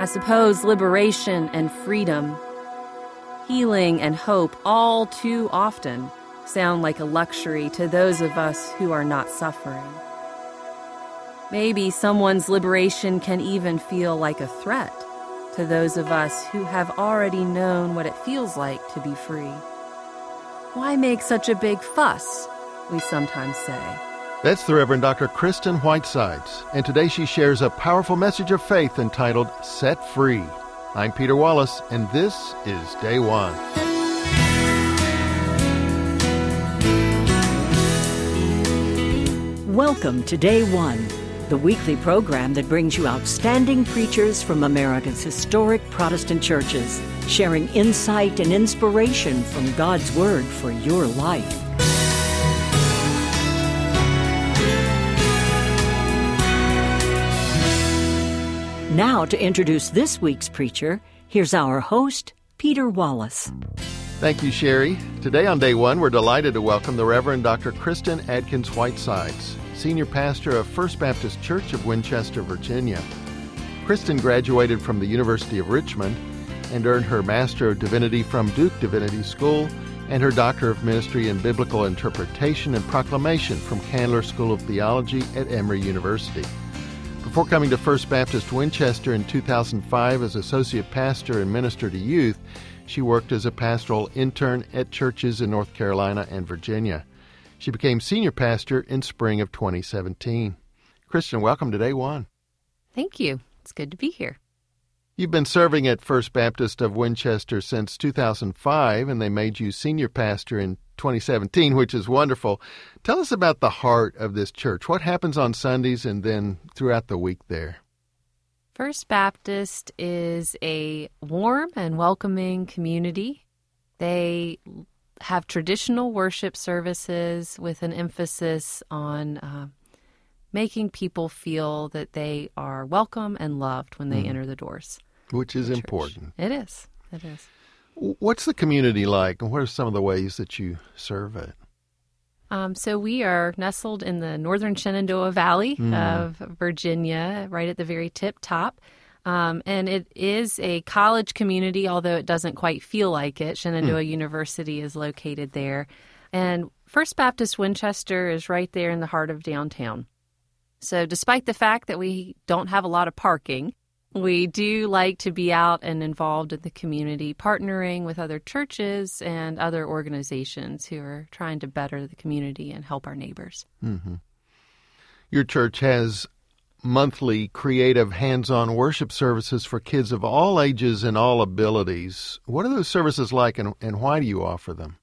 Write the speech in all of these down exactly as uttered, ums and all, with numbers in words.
I suppose liberation and freedom, healing and hope all too often sound like a luxury to those of us who are not suffering. Maybe someone's liberation can even feel like a threat to those of us who have already known what it feels like to be free. Why make such a big fuss, we sometimes say. That's the Reverend Doctor Kristen Whitesides, and today she shares a powerful message of faith entitled Set Free. I'm Peter Wallace, and this is Day One. Welcome to Day One, the weekly program that brings you outstanding preachers from America's historic Protestant churches, sharing insight and inspiration from God's Word for your life. Now, to introduce this week's preacher, here's our host, Peter Wallace. Thank you, Sherry. Today on Day One, we're delighted to welcome the Reverend Doctor Kristen Adkins Whitesides, Senior Pastor of First Baptist Church of Winchester, Virginia. Kristen graduated from the University of Richmond and earned her Master of Divinity from Duke Divinity School and her Doctor of Ministry in Biblical Interpretation and Proclamation from Candler School of Theology at Emory University. Before coming to First Baptist Winchester in two thousand five as Associate Pastor and Minister to Youth, she worked as a pastoral intern at churches in North Carolina and Virginia. She became Senior Pastor in spring of twenty seventeen. Kristen, welcome to Day One. Thank you. It's good to be here. You've been serving at First Baptist of Winchester since two thousand five, and they made you Senior Pastor in twenty seventeen, which is wonderful. Tell us about the heart of this church. What happens on Sundays and then throughout the week there? First Baptist is a warm and welcoming community. They have traditional worship services with an emphasis on uh, making people feel that they are welcome and loved when they mm. enter the doors. Which is important. It is. It is. What's the community like, and what are some of the ways that you serve it? Um, so we are nestled in the northern Shenandoah Valley mm. of Virginia, right at the very tip top. Um, and it is a college community, although it doesn't quite feel like it. Shenandoah mm. University is located there. And First Baptist Winchester is right there in the heart of downtown. So despite the fact that we don't have a lot of parking, we do like to be out and involved in the community, partnering with other churches and other organizations who are trying to better the community and help our neighbors. Mm-hmm. Your church has monthly creative hands-on worship services for kids of all ages and all abilities. What are those services like, and, and why do you offer them?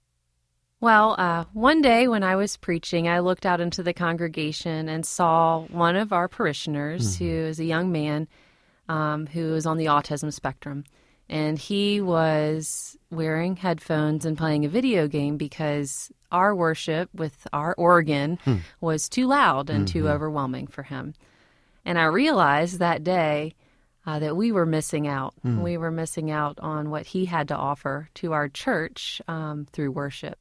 Well, uh, one day when I was preaching, I looked out into the congregation and saw one of our parishioners, mm-hmm. who is a young man um, who is on the autism spectrum. And he was wearing headphones and playing a video game because our worship with our organ hmm. was too loud and mm-hmm. too overwhelming for him. And I realized that day uh, that we were missing out. Mm. We were missing out on what he had to offer to our church um, through worship.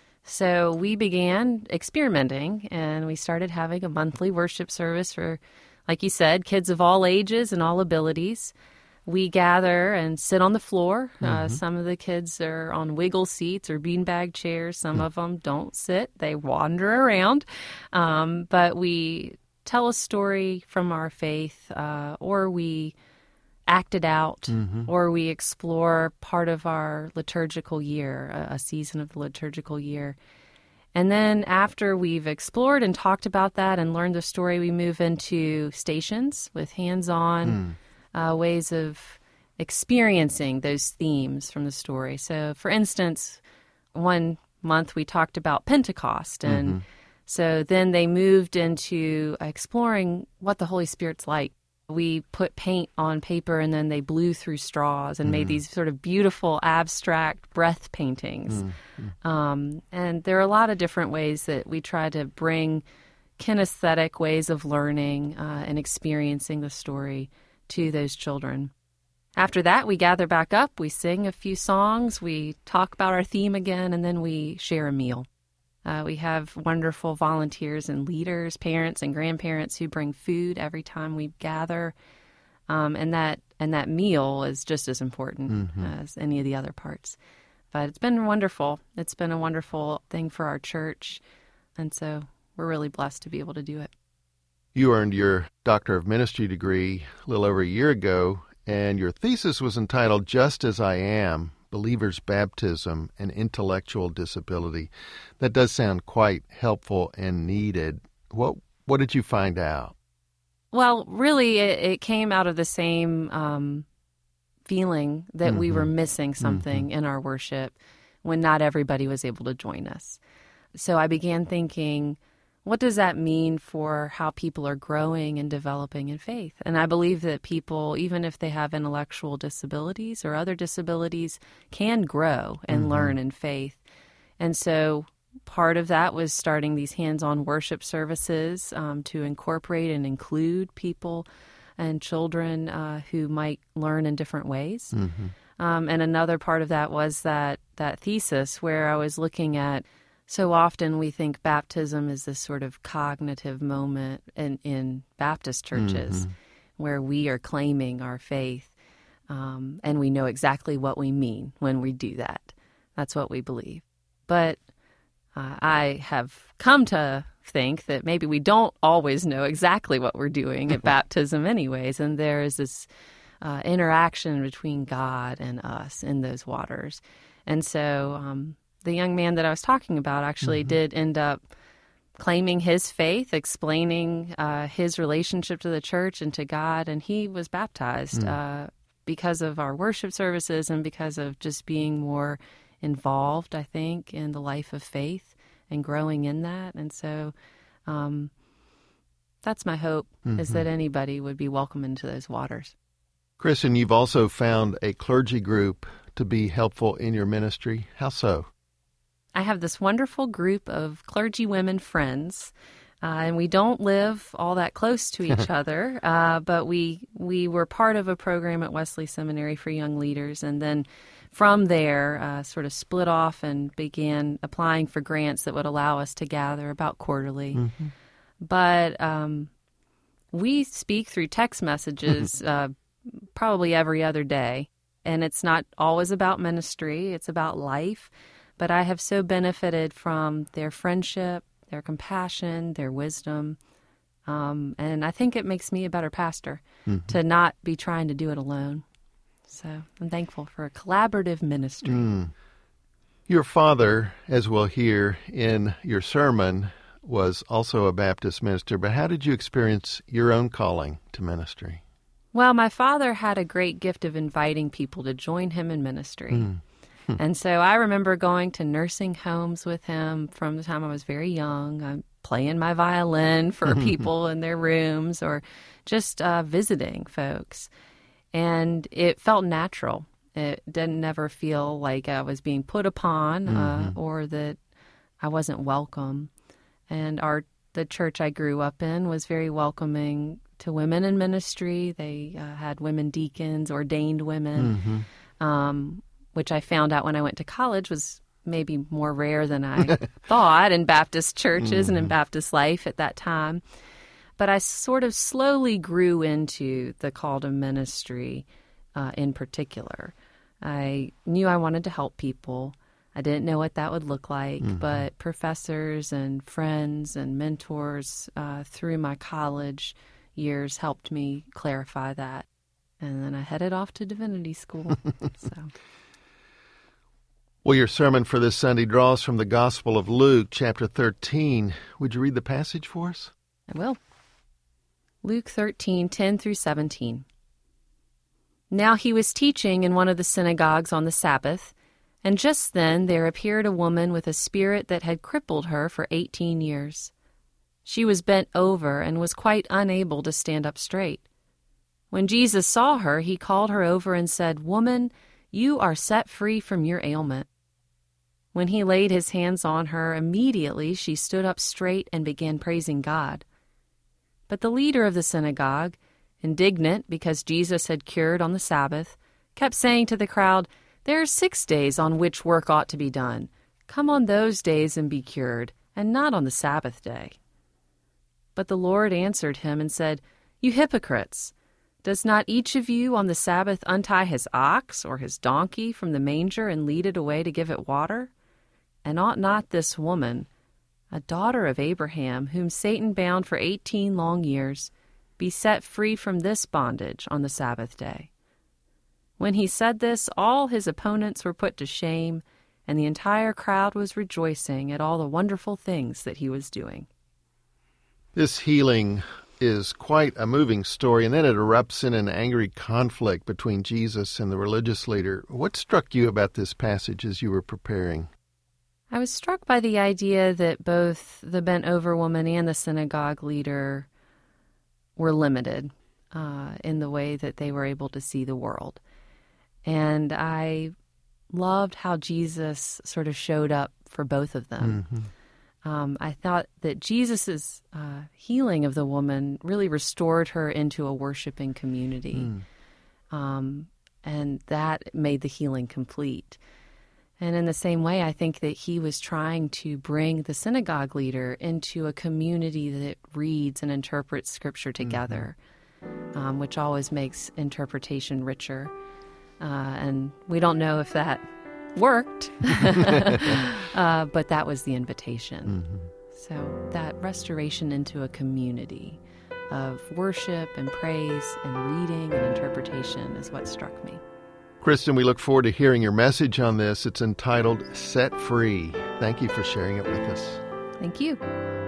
So we began experimenting, and we started having a monthly worship service for, like you said, kids of all ages and all abilities. We gather and sit on the floor. Mm-hmm. Uh, some of the kids are on wiggle seats or beanbag chairs. Some mm. of them don't sit. They wander around. Um, but we tell a story from our faith, uh, or we act it out, mm-hmm. or we explore part of our liturgical year, a, a season of the liturgical year. And then after we've explored and talked about that and learned the story, we move into stations with hands-on mm. uh, ways of experiencing those themes from the story. So, for instance, one month we talked about Pentecost, and mm-hmm. so then they moved into exploring what the Holy Spirit's like. We put paint on paper, and then they blew through straws and mm. made these sort of beautiful, abstract breath paintings. Mm. Mm. Um, and there are a lot of different ways that we try to bring kinesthetic ways of learning uh, and experiencing the story to those children. After that, we gather back up, we sing a few songs, we talk about our theme again, and then we share a meal. Uh, we have wonderful volunteers and leaders, parents and grandparents who bring food every time we gather. Um, and that and that meal is just as important Mm-hmm. as any of the other parts. But it's been wonderful. It's been a wonderful thing for our church. And so we're really blessed to be able to do it. You earned your Doctor of Ministry degree a little over a year ago, and your thesis was entitled Just as I Am, Believer's Baptism and Intellectual Disability. That does sound quite helpful and needed. What what did you find out? Well, really, it, it came out of the same um, feeling that Mm-hmm. we were missing something Mm-hmm. in our worship when not everybody was able to join us. So I began thinking, what does that mean for how people are growing and developing in faith? And I believe that people, even if they have intellectual disabilities or other disabilities, can grow and Mm-hmm. learn in faith. And so part of that was starting these hands-on worship services um, to incorporate and include people and children uh, who might learn in different ways. Mm-hmm. Um, and another part of that was that that thesis where I was looking at, so often we think baptism is this sort of cognitive moment in, in Baptist churches Mm-hmm. where we are claiming our faith, um, and we know exactly what we mean when we do that. That's what we believe. But uh, I have come to think that maybe we don't always know exactly what we're doing at baptism anyways, and there is this uh, interaction between God and us in those waters. And so um, the young man that I was talking about actually mm-hmm. did end up claiming his faith, explaining uh, his relationship to the church and to God, and he was baptized mm. uh, because of our worship services and because of just being more involved, I think, in the life of faith and growing in that. And so um, that's my hope, mm-hmm. is that anybody would be welcome into those waters. Kristen, you've also found a clergy group to be helpful in your ministry. How so? I have this wonderful group of clergy women friends, uh, and we don't live all that close to each other, uh, but we we were part of a program at Wesley Seminary for young leaders, and then from there uh, sort of split off and began applying for grants that would allow us to gather about quarterly. Mm-hmm. But um, we speak through text messages uh, probably every other day, and it's not always about ministry, it's about life. But I have so benefited from their friendship, their compassion, their wisdom. Um, and I think it makes me a better pastor mm-hmm. to not be trying to do it alone. So I'm thankful for a collaborative ministry. Mm. Your father, as we'll hear in your sermon, was also a Baptist minister. But how did you experience your own calling to ministry? Well, my father had a great gift of inviting people to join him in ministry. Mm. And so I remember going to nursing homes with him from the time I was very young. I'm playing my violin for people in their rooms or just uh, visiting folks. And it felt natural. It didn't ever feel like I was being put upon mm-hmm. uh, or that I wasn't welcome. And our the church I grew up in was very welcoming to women in ministry. They uh, had women deacons, ordained women. Mm-hmm. Um which I found out when I went to college was maybe more rare than I thought in Baptist churches mm-hmm. and in Baptist life at that time. But I sort of slowly grew into the call to ministry uh, in particular. I knew I wanted to help people. I didn't know what that would look like, mm-hmm. but professors and friends and mentors uh, through my college years helped me clarify that. And then I headed off to divinity school. so... Well, your sermon for this Sunday draws from the Gospel of Luke, chapter thirteen. Would you read the passage for us? I will. Luke thirteen, ten through seventeen. Now he was teaching in one of the synagogues on the Sabbath, and just then there appeared a woman with a spirit that had crippled her for eighteen years. She was bent over and was quite unable to stand up straight. When Jesus saw her, he called her over and said, "Woman, you are set free from your ailment." When he laid his hands on her, immediately she stood up straight and began praising God. But the leader of the synagogue, indignant because Jesus had cured on the Sabbath, kept saying to the crowd, "There are six days on which work ought to be done. Come on those days and be cured, and not on the Sabbath day." But the Lord answered him and said, "You hypocrites! Does not each of you on the Sabbath untie his ox or his donkey from the manger and lead it away to give it water? And ought not this woman, a daughter of Abraham, whom Satan bound for eighteen long years, be set free from this bondage on the Sabbath day?" When he said this, all his opponents were put to shame, and the entire crowd was rejoicing at all the wonderful things that he was doing. This healing is quite a moving story, and then it erupts in an angry conflict between Jesus and the religious leader. What struck you about this passage as you were preparing? I was struck by the idea that both the bent-over woman and the synagogue leader were limited uh, in the way that they were able to see the world. And I loved how Jesus sort of showed up for both of them. Mm-hmm. Um, I thought that Jesus' uh, healing of the woman really restored her into a worshiping community. Mm. Um, and that made the healing complete. And in the same way, I think that he was trying to bring the synagogue leader into a community that reads and interprets Scripture together, mm-hmm. um, which always makes interpretation richer. Uh, and we don't know if that worked, uh, but that was the invitation. Mm-hmm. So that restoration into a community of worship and praise and reading and interpretation is what struck me. Kristen, we look forward to hearing your message on this. It's entitled Set Free. Thank you for sharing it with us. Thank you.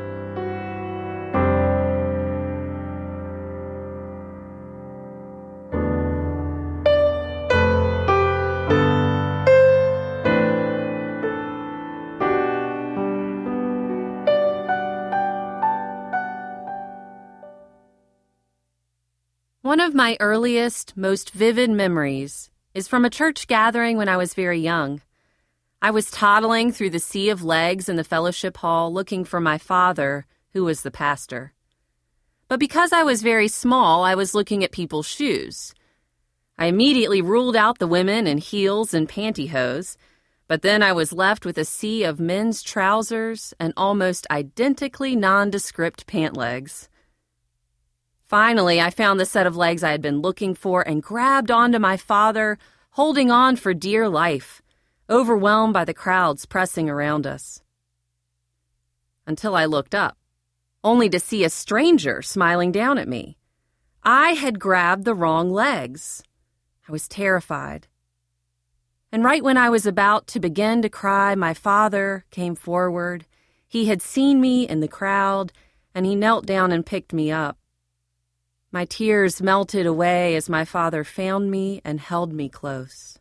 One of my earliest, most vivid memories is from a church gathering when I was very young. I was toddling through the sea of legs in the fellowship hall looking for my father, who was the pastor. But because I was very small, I was looking at people's shoes. I immediately ruled out the women in heels and pantyhose, but then I was left with a sea of men's trousers and almost identically nondescript pant legs. Finally, I found the set of legs I had been looking for and grabbed onto my father, holding on for dear life, overwhelmed by the crowds pressing around us. Until I looked up, only to see a stranger smiling down at me. I had grabbed the wrong legs. I was terrified. And right when I was about to begin to cry, my father came forward. He had seen me in the crowd, and he knelt down and picked me up. My tears melted away as my father found me and held me close.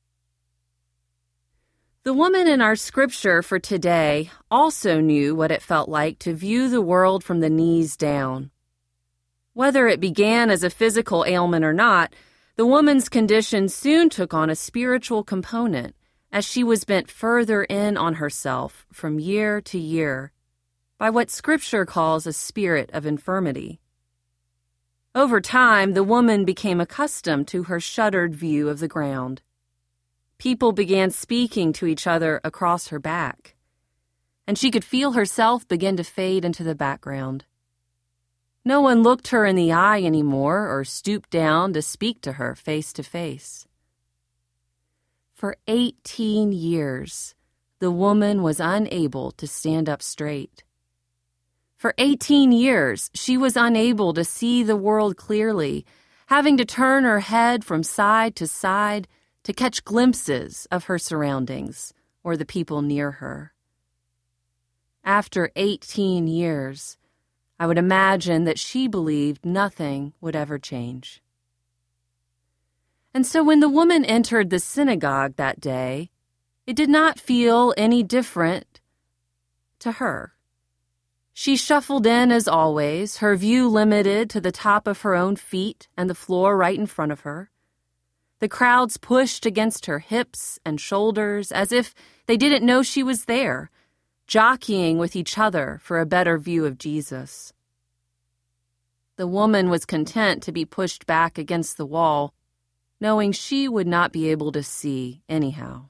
The woman in our scripture for today also knew what it felt like to view the world from the knees down. Whether it began as a physical ailment or not, the woman's condition soon took on a spiritual component as she was bent further in on herself from year to year by what Scripture calls a spirit of infirmity. Over time, the woman became accustomed to her shuttered view of the ground. People began speaking to each other across her back, and she could feel herself begin to fade into the background. No one looked her in the eye anymore or stooped down to speak to her face to face. For eighteen years, the woman was unable to stand up straight. For eighteen years, she was unable to see the world clearly, having to turn her head from side to side to catch glimpses of her surroundings or the people near her. After eighteen years, I would imagine that she believed nothing would ever change. And so when the woman entered the synagogue that day, it did not feel any different to her. She shuffled in as always, her view limited to the top of her own feet and the floor right in front of her. The crowds pushed against her hips and shoulders as if they didn't know she was there, jockeying with each other for a better view of Jesus. The woman was content to be pushed back against the wall, knowing she would not be able to see anyhow.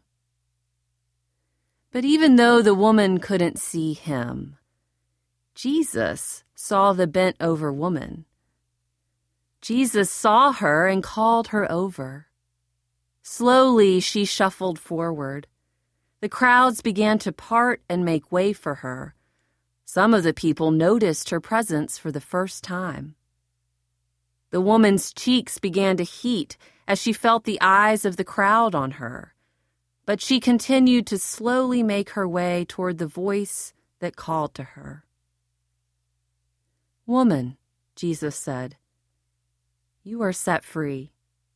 But even though the woman couldn't see him, Jesus saw the bent-over woman. Jesus saw her and called her over. Slowly she shuffled forward. The crowds began to part and make way for her. Some of the people noticed her presence for the first time. The woman's cheeks began to heat as she felt the eyes of the crowd on her, but she continued to slowly make her way toward the voice that called to her. "Woman," Jesus said, "you are set free."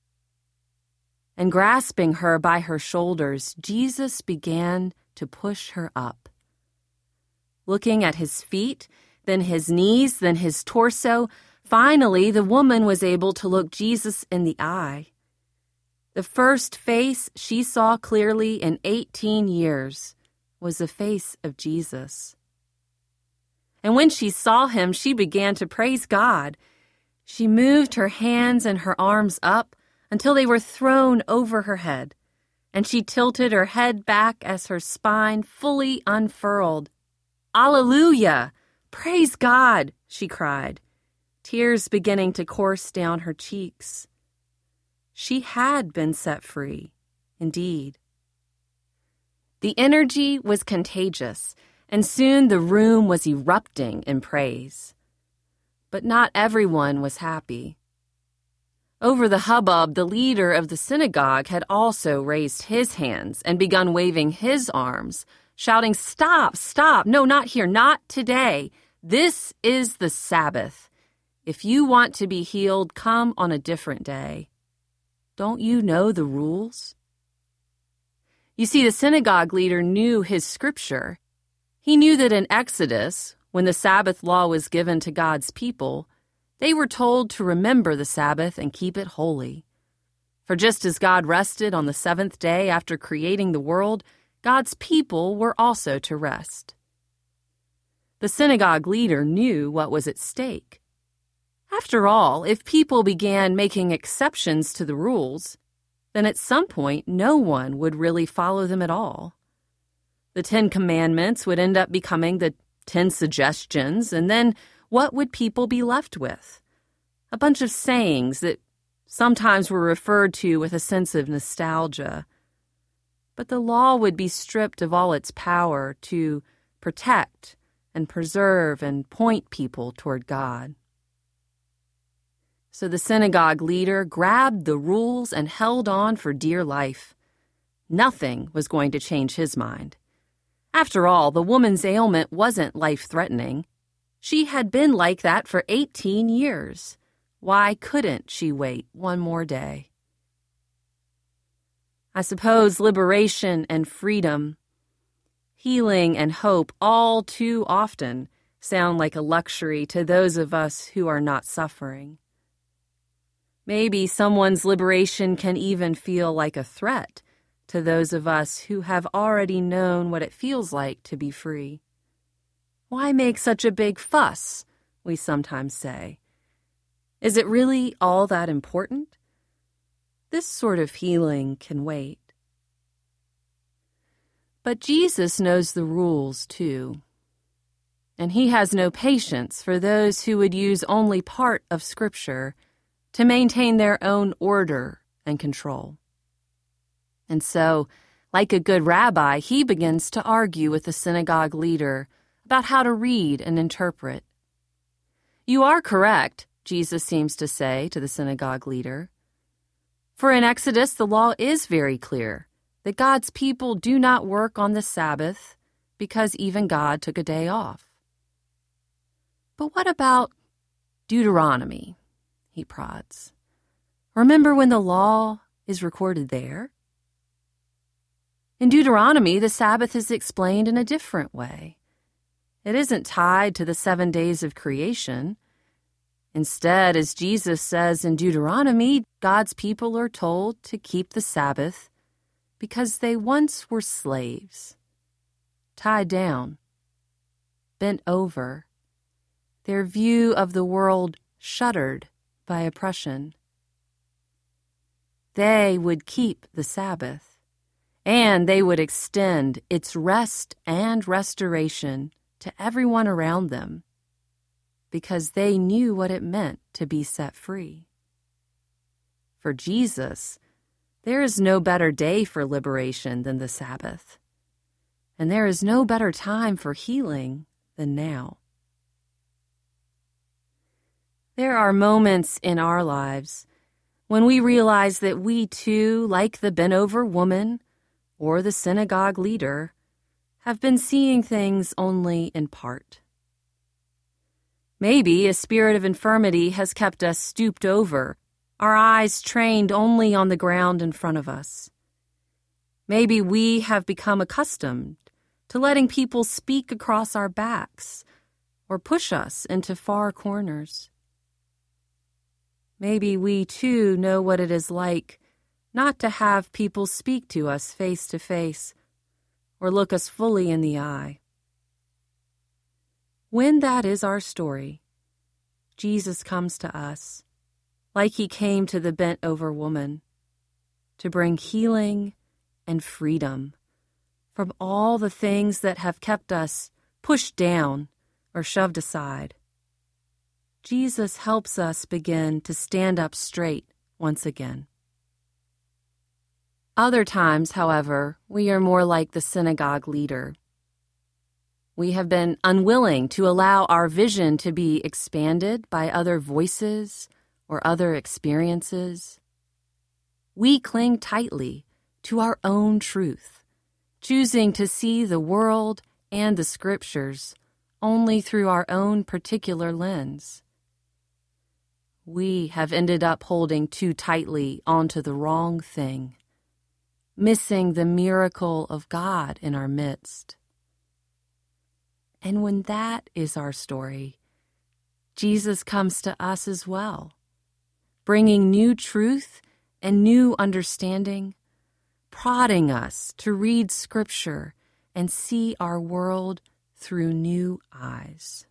And grasping her by her shoulders, Jesus began to push her up. Looking at his feet, then his knees, then his torso, finally the woman was able to look Jesus in the eye. The first face she saw clearly in eighteen years was the face of Jesus. And when she saw him, she began to praise God. She moved her hands and her arms up until they were thrown over her head, and she tilted her head back as her spine fully unfurled. "Alleluia! Praise God!" she cried, tears beginning to course down her cheeks. She had been set free, indeed. The energy was contagious, and soon the room was erupting in praise. But not everyone was happy. Over the hubbub, the leader of the synagogue had also raised his hands and begun waving his arms, shouting, "Stop, stop, no, not here, not today. This is the Sabbath. If you want to be healed, come on a different day. Don't you know the rules?" You see, the synagogue leader knew his scripture. He knew that in Exodus, when the Sabbath law was given to God's people, they were told to remember the Sabbath and keep it holy. For just as God rested on the seventh day after creating the world, God's people were also to rest. The synagogue leader knew what was at stake. After all, if people began making exceptions to the rules, then at some point no one would really follow them at all. The Ten Commandments would end up becoming the Ten Suggestions, and then what would people be left with? A bunch of sayings that sometimes were referred to with a sense of nostalgia. But the law would be stripped of all its power to protect and preserve and point people toward God. So the synagogue leader grabbed the rules and held on for dear life. Nothing was going to change his mind. After all, the woman's ailment wasn't life-threatening. She had been like that for eighteen years. Why couldn't she wait one more day? I suppose liberation and freedom, healing and hope all too often sound like a luxury to those of us who are not suffering. Maybe someone's liberation can even feel like a threat to those of us who have already known what it feels like to be free. Why make such a big fuss, we sometimes say. Is it really all that important? This sort of healing can wait. But Jesus knows the rules, too. And he has no patience for those who would use only part of Scripture to maintain their own order and control. And so, like a good rabbi, he begins to argue with the synagogue leader about how to read and interpret. "You are correct," Jesus seems to say to the synagogue leader. "For in Exodus, the law is very clear that God's people do not work on the Sabbath because even God took a day off." "But what about Deuteronomy?" he prods. "Remember when the law is recorded there?" In Deuteronomy, the Sabbath is explained in a different way. It isn't tied to the seven days of creation. Instead, as Jesus says in Deuteronomy, God's people are told to keep the Sabbath because they once were slaves, tied down, bent over, their view of the world shuttered by oppression. They would keep the Sabbath, and they would extend its rest and restoration to everyone around them, because they knew what it meant to be set free. For Jesus, there is no better day for liberation than the Sabbath, and there is no better time for healing than now. There are moments in our lives when we realize that we too, like the bent-over woman or the synagogue leader, have been seeing things only in part. Maybe a spirit of infirmity has kept us stooped over, our eyes trained only on the ground in front of us. Maybe we have become accustomed to letting people speak across our backs or push us into far corners. Maybe we too know what it is like not to have people speak to us face to face or look us fully in the eye. When that is our story, Jesus comes to us, like he came to the bent-over woman, to bring healing and freedom from all the things that have kept us pushed down or shoved aside. Jesus helps us begin to stand up straight once again. Other times, however, we are more like the synagogue leader. We have been unwilling to allow our vision to be expanded by other voices or other experiences. We cling tightly to our own truth, choosing to see the world and the scriptures only through our own particular lens. We have ended up holding too tightly onto the wrong thing, missing the miracle of God in our midst. And when that is our story, Jesus comes to us as well, bringing new truth and new understanding, prodding us to read Scripture and see our world through new eyes.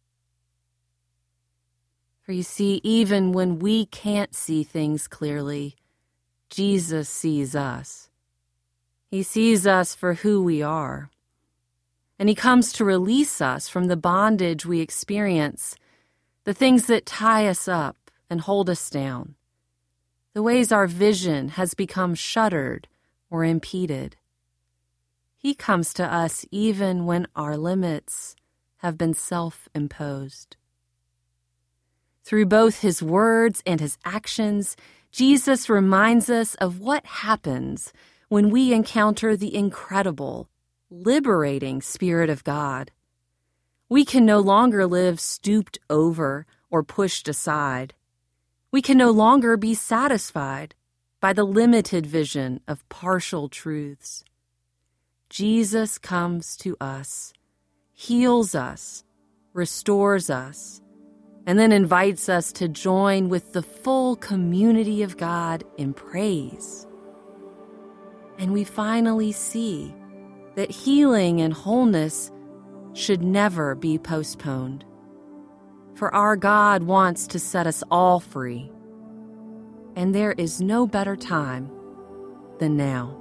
For you see, even when we can't see things clearly, Jesus sees us. He sees us for who we are. And he comes to release us from the bondage we experience, the things that tie us up and hold us down, the ways our vision has become shuttered or impeded. He comes to us even when our limits have been self-imposed. Through both his words and his actions, Jesus reminds us of what happens when we encounter the incredible, liberating Spirit of God. We can no longer live stooped over or pushed aside. We can no longer be satisfied by the limited vision of partial truths. Jesus comes to us, heals us, restores us, and then invites us to join with the full community of God in praise. And we finally see that healing and wholeness should never be postponed. For our God wants to set us all free. And there is no better time than now.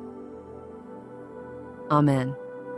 Amen.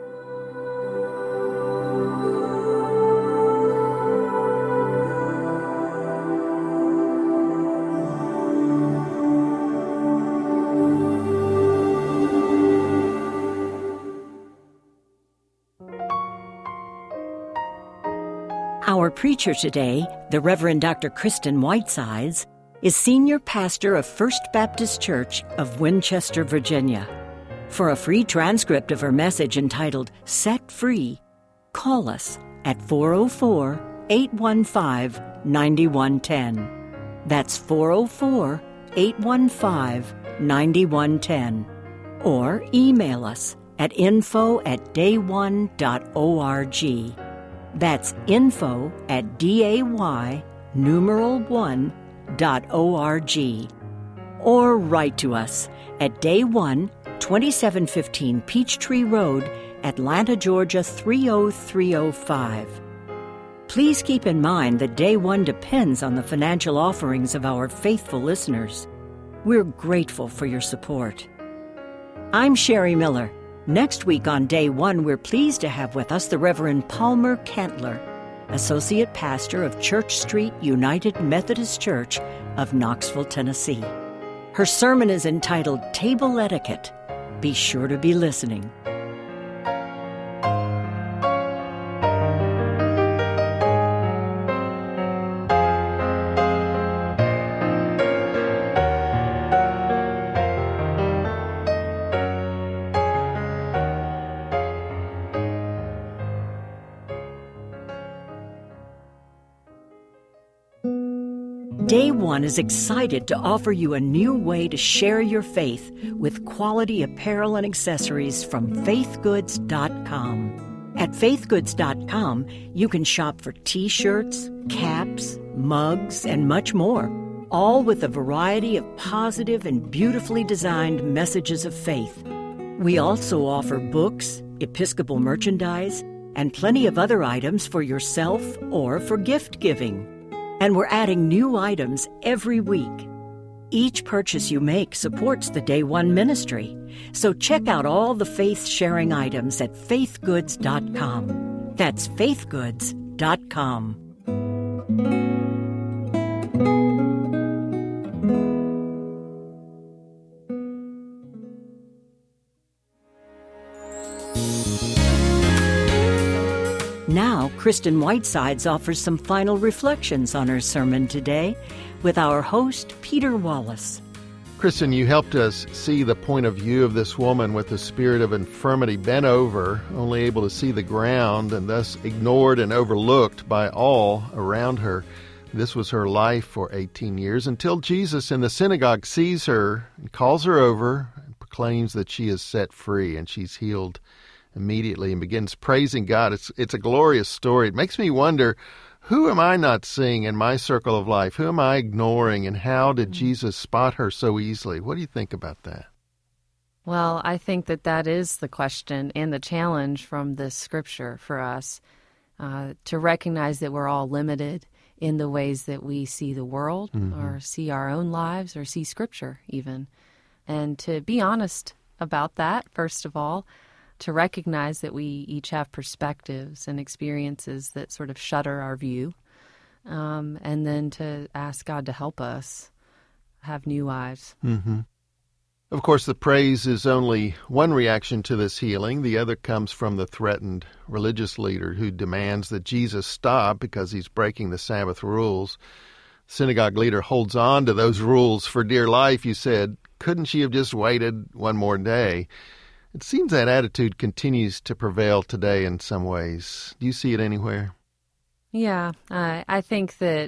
Our preacher today, the Reverend Doctor Kristen Whitesides, is senior pastor of First Baptist Church of Winchester, Virginia. For a free transcript of her message entitled Set Free, call us at four oh four, eight one five, nine one one zero. That's four oh four, eight one five, nine one one zero. Or email us at info at day one dot org. That's info at day numeral one dot org. Or write to us at Day One, twenty-seven fifteen Peachtree Road, Atlanta, Georgia three oh three oh five. Please keep in mind that Day One depends on the financial offerings of our faithful listeners. We're grateful for your support. I'm Sherry Miller. Next week on Day One, we're pleased to have with us the Reverend Palmer Kentler, Associate Pastor of Church Street United Methodist Church of Knoxville, Tennessee. Her sermon is entitled Table Etiquette. Be sure to be listening. Day One is excited to offer you a new way to share your faith with quality apparel and accessories from faith goods dot com. At faith goods dot com, you can shop for t-shirts, caps, mugs, and much more, all with a variety of positive and beautifully designed messages of faith. We also offer books, Episcopal merchandise, and plenty of other items for yourself or for gift giving. And we're adding new items every week. Each purchase you make supports the Day One ministry. So check out all the faith-sharing items at faith goods dot com. That's faith goods dot com. Now, Kristen Whitesides offers some final reflections on her sermon today with our host, Peter Wallace. Kristen, you helped us see the point of view of this woman with the spirit of infirmity, bent over, only able to see the ground, and thus ignored and overlooked by all around her. This was her life for eighteen years until Jesus in the synagogue sees her and calls her over and proclaims that she is set free and she's healed immediately and begins praising God. It's it's a glorious story. It makes me wonder, who am I not seeing in my circle of life? Who am I ignoring, and how did Jesus spot her so easily? What do you think about that? Well, I think that that is the question and the challenge from this scripture for us, uh, to recognize that we're all limited in the ways that we see the world, mm-hmm. or see our own lives, or see scripture even. And to be honest about that, first of all, to recognize that we each have perspectives and experiences that sort of shutter our view, um, and then to ask God to help us have new eyes. Mm-hmm. Of course, the praise is only one reaction to this healing. The other comes from the threatened religious leader who demands that Jesus stop because he's breaking the Sabbath rules. The synagogue leader holds on to those rules for dear life. You said, couldn't she have just waited one more day? It seems that attitude continues to prevail today in some ways. Do you see it anywhere? Yeah, uh, I think that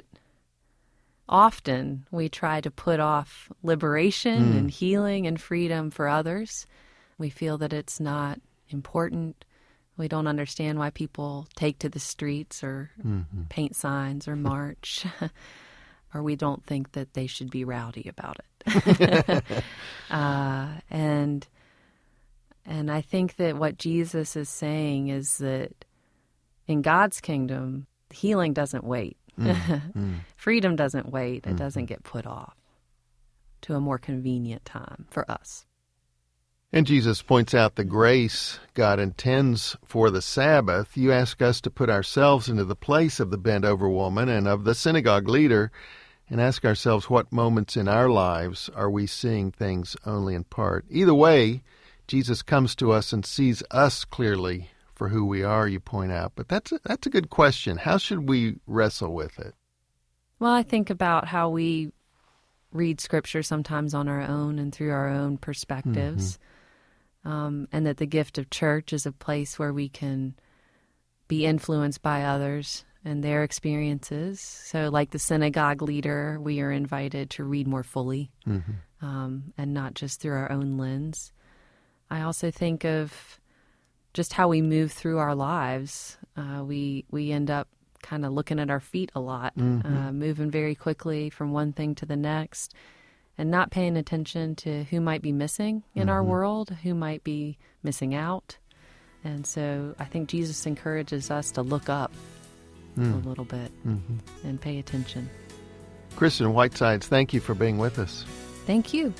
often we try to put off liberation mm. and healing and freedom for others. We feel that it's not important. We don't understand why people take to the streets or mm-hmm. paint signs or march, or we don't think that they should be rowdy about it. uh, and... And I think that what Jesus is saying is that in God's kingdom, healing doesn't wait. Mm-hmm. Freedom doesn't wait. It mm-hmm. doesn't get put off to a more convenient time for us. And Jesus points out the grace God intends for the Sabbath. You ask us to put ourselves into the place of the bent-over woman and of the synagogue leader and ask ourselves, what moments in our lives are we seeing things only in part? Either way, Jesus comes to us and sees us clearly for who we are, you point out. But that's a, that's a good question. How should we wrestle with it? Well, I think about how we read Scripture sometimes on our own and through our own perspectives, mm-hmm. um, and that the gift of church is a place where we can be influenced by others and their experiences. So like the synagogue leader, we are invited to read more fully, mm-hmm. um, and not just through our own lens. I also think of just how we move through our lives. Uh, we we end up kind of looking at our feet a lot, mm-hmm. uh, moving very quickly from one thing to the next, and not paying attention to who might be missing in mm-hmm. our world, who might be missing out. And so I think Jesus encourages us to look up mm. a little bit mm-hmm. and pay attention. Kristen Whitesides, thank you for being with us. Thank you.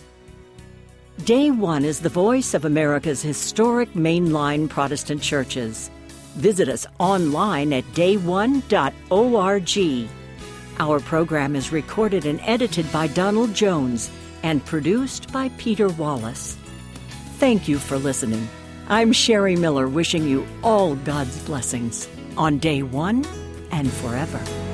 Day One is the voice of America's historic mainline Protestant churches. Visit us online at day one dot org. Our program is recorded and edited by Donald Jones and produced by Peter Wallace. Thank you for listening. I'm Sherry Miller, wishing you all God's blessings on day one and forever.